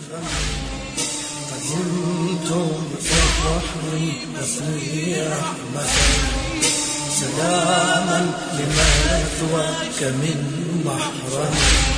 فكنتم في الرحم وفي رحمة سلاما لمثواك من محرم.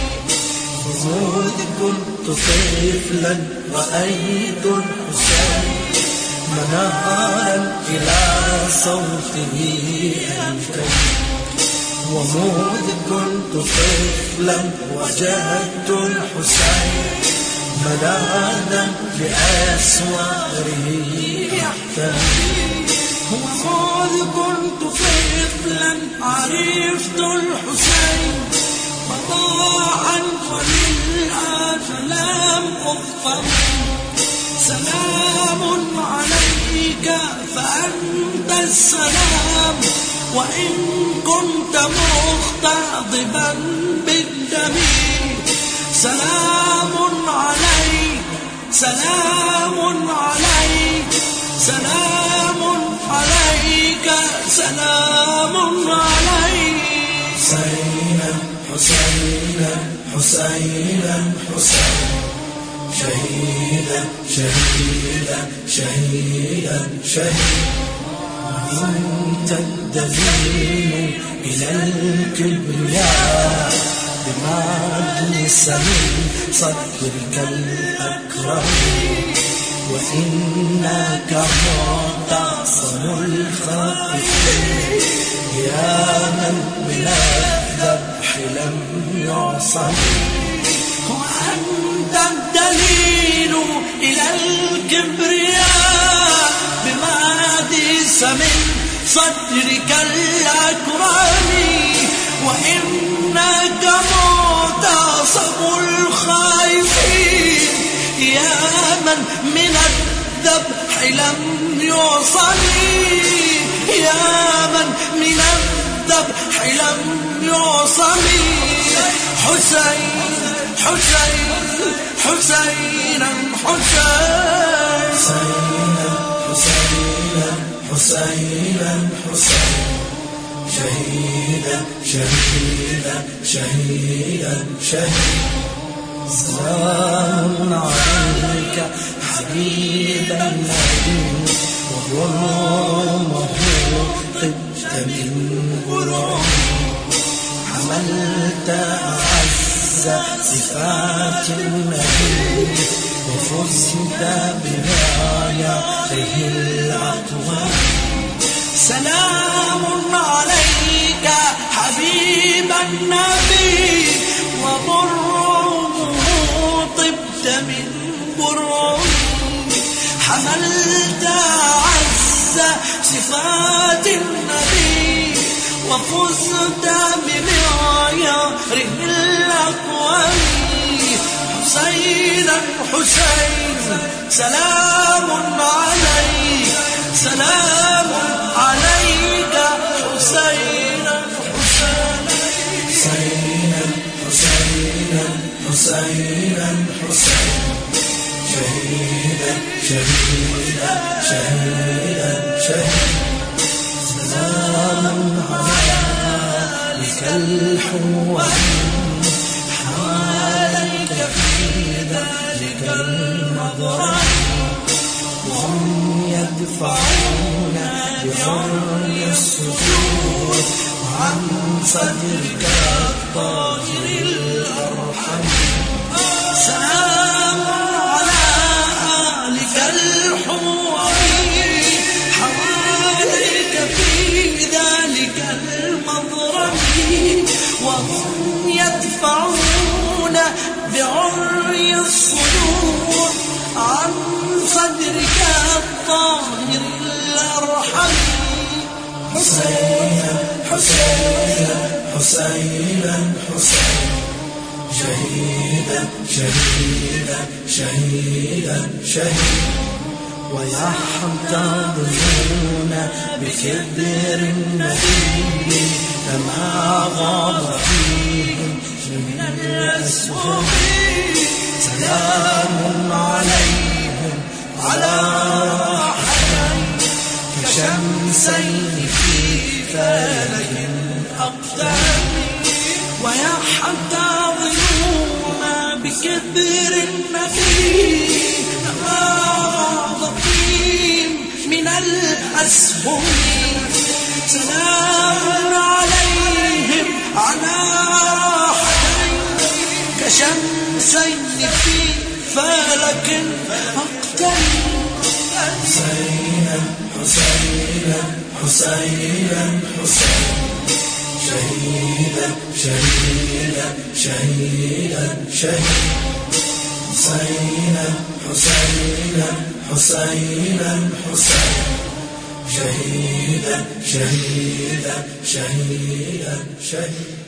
إذ كنت طفلا رأيت الحسين منارا إلى صوته أنكم، ومذ كنت طفلا وجدت الحسين ملاذا بأسواره يحتمي. ومذ كنت طفلا عرفت الحسين وضاعا وللآن لم أفطر. سلام عليك فأنت السلام، وإن كنت مغتاظبا بالدم. سلام عليك سلام عليك سلام عليك سلام عليك. حسينا حسينا حسينا حسينا شهيدا شهيدا شهيدا شهيدا. أنت الدليل إلى الكبرياء بمجلس من صدرك الأكرم، وإنك معتصم الخائفين يا من من الذبح لم يعصم. وأنت الدليل إلى الكبرياء بمجلس من صدرك الأكرم، وإنك معتصم الخائفين يا من من الذبح لم يعصم. يا من من الذبح لم يعصم. حسين حسين حسينا حسينا حسينا حسينا حسينا شهيدا شهيدا شهيدا شهيدا. سلام عليك حبيب النبي وغرامه طبت من غرام. حملت أعز صفات النبي وفزت بغايته الأقوام. سلام عليك حبيب النبي وبرمه طبت من برم. حملت أعز صفات النبي وفزت بمعياره الأقوم. حسينا حسين سلام عليك سلام عليك حسينا حسينا حسينا حسينا حسينا شهيدا شهيدا شهيدا شهيدا. سلام عليك الحوان حواليك في ذلك المضرب، وهم يدفعون بعري السجود عن صدرك الطاهر الأرحم. سلام على آلك الحواري حواليك في ذلك المضرب، وهم يدفعون بعري الصدور عن صدرك الطاهر الأرحم. حسينا حسينا حسينا حسينا شهيدا شهيدا شهيدا شهيدا. ويحتضنون بكبر النبي كما غاب فيهم من الأسهم. سلام عليهم على راحة كشمسين في فلك أقدام. ويحتضنون بكبر بشبر النبي ضخيم من الأسهم سلام عليهم على راحتين كشمسين في فلك أقترب حسينا حسينا حسينا حسينا شهيدا شهيدا شهيدا شهيدا حسينا حسينا حسينا حسينا شهيدا شهيدا شهيدا شهيدا